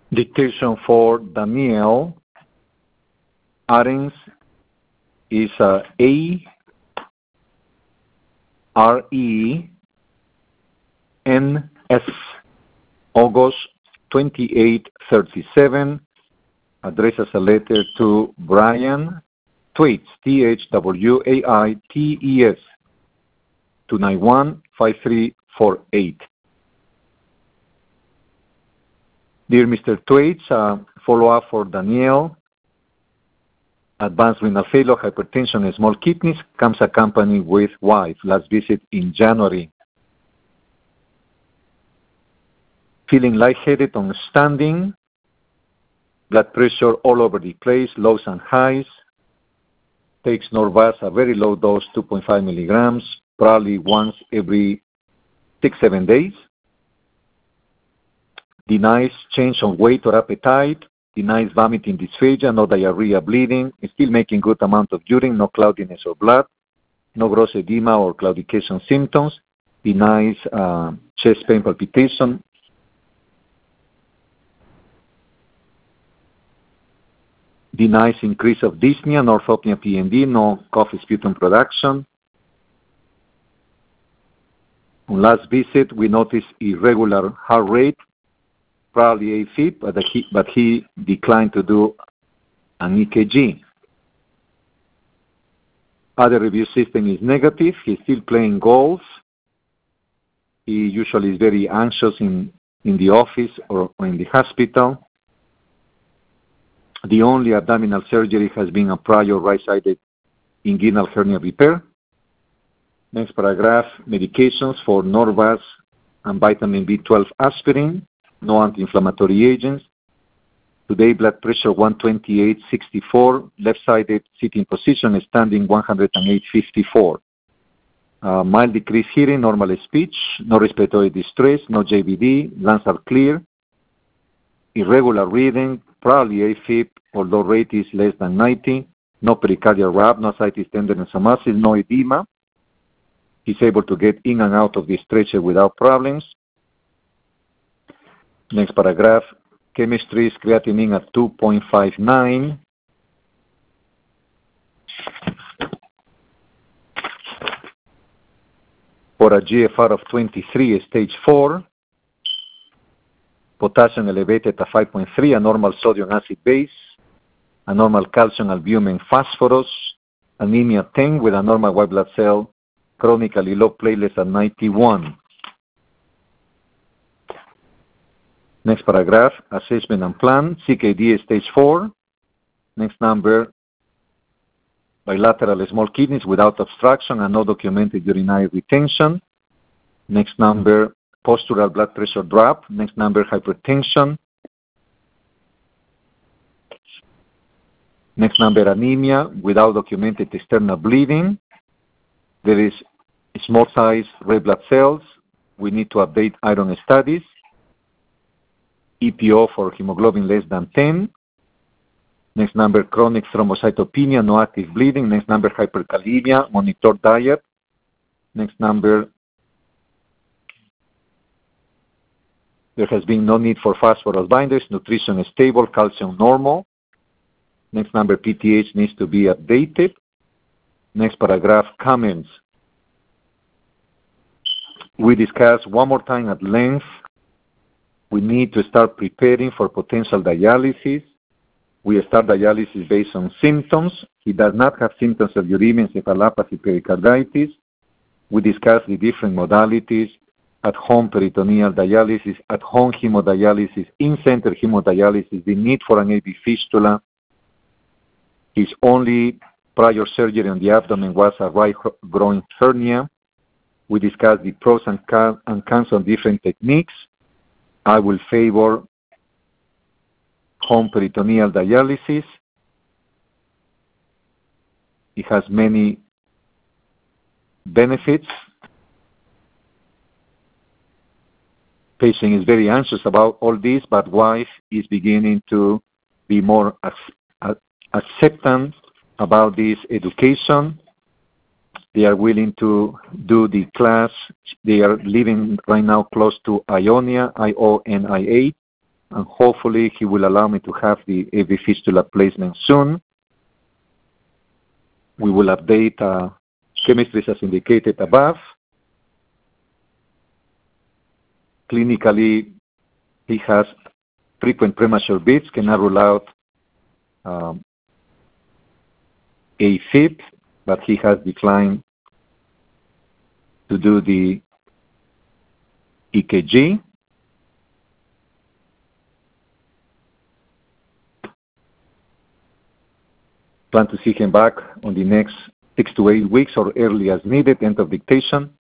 Dictation for Daniel Arens is ARENS, August 2837. Addresses a letter to Brian Thwaites, THWAITES, 291-5348. Dear Mr. Thwaites, follow-up for Danielle. Advanced renal failure, hypertension, and small kidneys comes accompanied with wife. Last visit in January. Feeling lightheaded on standing. Blood pressure all over the place, lows and highs. Takes Norvasc, a very low dose, 2.5 milligrams, probably once every 6-7 days. Denies change on weight or appetite. Denies vomiting, dysphagia, no diarrhea, bleeding. Is still making good amount of urine, no cloudiness or blood. No gross edema or claudication symptoms. Denies chest pain, palpitation. Denies increase of dyspnea, no orthopnea, PND, no cough, sputum production. On last visit, we noticed irregular heart rate, probably AFib, but he declined to do an EKG. Other review system is negative. He's still playing golf. He usually is very anxious in the office or in the hospital. The only abdominal surgery has been a prior right-sided inguinal hernia repair. Next paragraph, medications for Norvasc and vitamin B12 aspirin, no anti-inflammatory agents. Today, blood pressure 128/64, left-sided sitting position, standing 108/54. Mild decreased hearing, normal speech, no respiratory distress, no JVD, lungs are clear. Irregular breathing, probably AFib, although rate is less than 90. No pericardial rab, no ascites, tenderness, or muscle, no edema. He's able to get in and out of the stretcher without problems. Next paragraph, chemistry is creatinine at 2.59. For a GFR of 23, stage 4. Potassium elevated at 5.3, a normal sodium acid base, a normal calcium, albumin, phosphorus, anemia 10 with a normal white blood cell, chronically low platelets at 91. Next paragraph, assessment and plan, CKD stage 4. Next number, bilateral small kidneys without obstruction and no documented urinary retention. Next number, postural blood pressure drop. Next number, hypertension. Next number, anemia without documented external bleeding. There is small size red blood cells. We need to update iron studies. EPO for hemoglobin less than 10. Next number, chronic thrombocytopenia, no active bleeding. Next number, hyperkalemia, monitor diet. Next number, there has been no need for phosphorus binders, nutrition is stable, calcium normal. Next number, PTH needs to be updated. Next paragraph, comments. We discussed one more time at length. We need to start preparing for potential dialysis. We start dialysis based on symptoms. He does not have symptoms of uremia, encephalopathy, pericarditis. We discussed the different modalities, at-home peritoneal dialysis, at-home hemodialysis, in-center hemodialysis, the need for an AV fistula. His only prior surgery on the abdomen was a right groin hernia. We discussed the pros and cons of different techniques. I will favor home peritoneal dialysis. It has many benefits. Patient is very anxious about all this, but wife is beginning to be more acceptant about this education. They are willing to do the class. They are living right now close to Ionia, IONIA, and hopefully he will allow me to have the AV fistula placement soon. We will update chemistries as indicated above. Clinically, he has frequent premature beats, cannot rule out AFib, but he has declined to do the EKG. Plan to see him back on the next 6 to 8 weeks or early as needed, end of dictation.